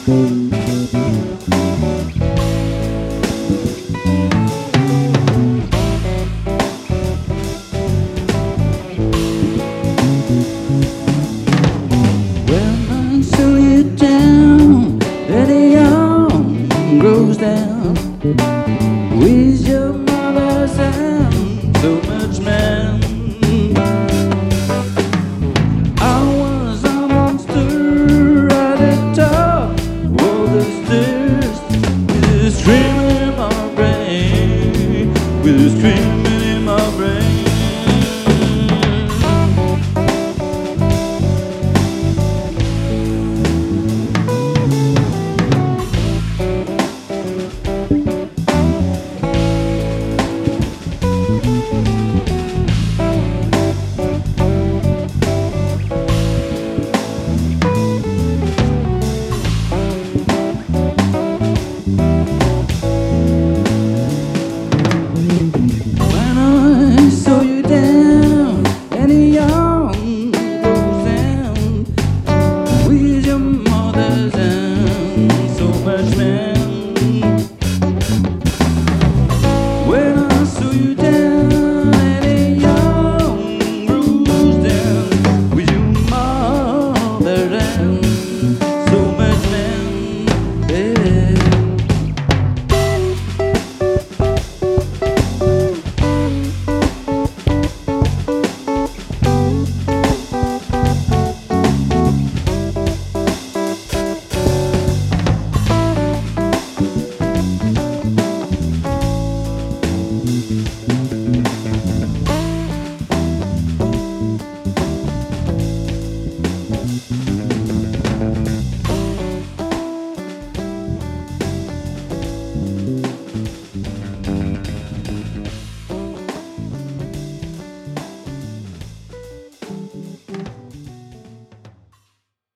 When I saw you down, and the young grows down with your mother's hand, so much man. I was a monster at the top of the stairs, with a scream in my brain, with a scream in my brain. When I saw you down, and the young goes down with your mother's hand, so much man.